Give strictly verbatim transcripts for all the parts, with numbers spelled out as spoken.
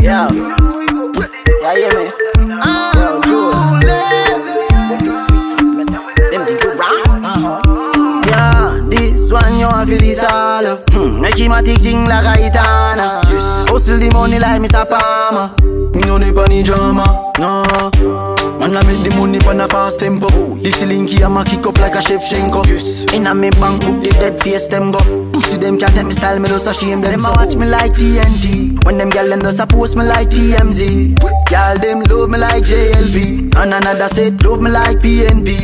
Yeah. Yeah, hear me? Uh, Yo, Jules. Them think you wrong. Uh-huh. Yeah, this one you want feel this all. Hmm, make him a tick sing like a gitana. Hustle the money like Mister Palmer. Me no need any drama, no. Man I make the money pan a fast tempo. This linky I'ma kick up like a Shevchenko. Yes. In a me bank book the dead face them go. Pussy them can't tell me style, me just a shame them. Them so. A watch me like T N T. When them gyal them just a post me like T M Z. Gyal them love me like J L B. And another set love me like P N P.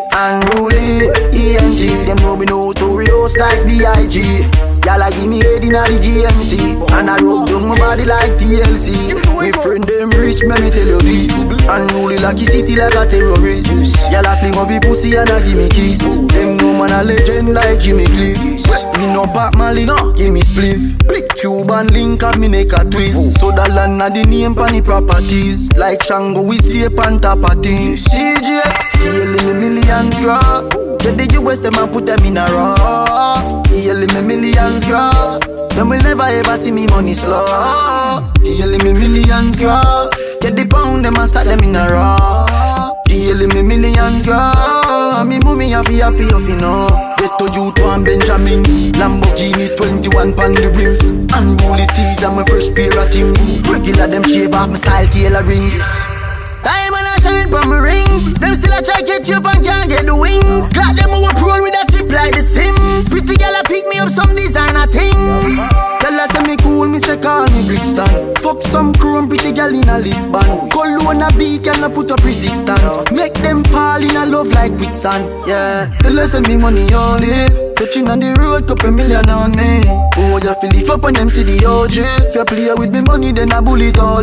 Unruly E N T. Them know me notorious like B I G. Gyal a give me head inna the G M C. And I rub down my body like T L C. Me friend them rich, me me tell you this. Unruly like he city like a terrorist. Gyal a fling up the pussy and a give me kiss. Them no man a legend like Jimmy Cliff. Me no back Mali, no give me spliff. Cuban link of me neck a twist. So the land a the name pan the properties. Like Shango we stay pan top of things. C J, dealing me millions grab. Get the U S them and put them in a raw. Dealing me millions grab. Them will never ever see me money slow. Dealing me millions grab. Get the pound them and stack them in a raw. Dealing me millions grab. Me mommy have be happy of you know. Get to you to and Benjamins. Lamborghini twenty-one pan the rims. Unruly tees and my fresh pair of Timbs. Regular them shave off my style tailorings. Diamond a shine from my rings. Them still a try get you up and can't get the wings. Glad them over roll with a chip like the Sims. Pretty girl a pick me up some designer things. Tell her say me cool, me say call me Brixton. Fuck some chrome pretty girl in a Lisbon. Cologne a beat girl a put up resistance. Make them fall in a love like quicksand. Yeah, tell her say me money only. Touching on the road, couple million on me. Oh, you feel lift up on them see the O G. If you play with me money, then I bullet all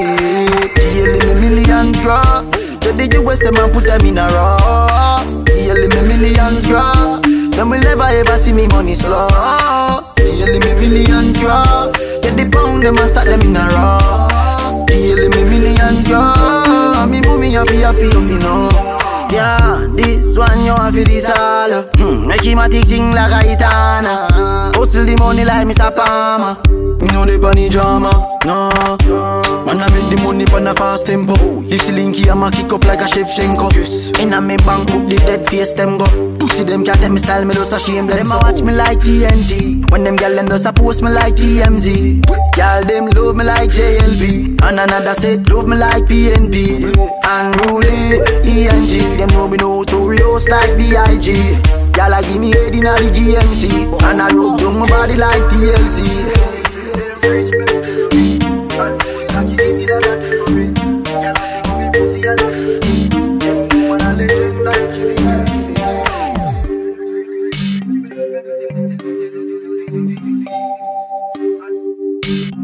it. Dealing me millions grab. Get the U S them and put them in a raw. Dealing me millions grab. Them will never ever see me money slow. Dealing me millions grab. Get the pound them and stack them in a raw. Dealing me millions grab. Me mommy have be happy if you know. Yeah, this one you want for this all. hmm, Make him a tick sing like a gitana. Hustle the money like Mister Palmer. Me no dey pan the drama, no. Man I make the money pan a fast tempo. This linky I'ma kick up like a Shevchenko. Yes. In a me bank book the dead face them go. Pussy them can't tell me style, me just a shame them. Them a watch me like T N T. When them gyal them just a post me like T M Z. Gyal them love me like J L B. And another set love me like P N P. Unruly E N T. Them know me notorious like B I G. Gyal a give me head inna the G M C. And I rub down my body like T L C. Thank you.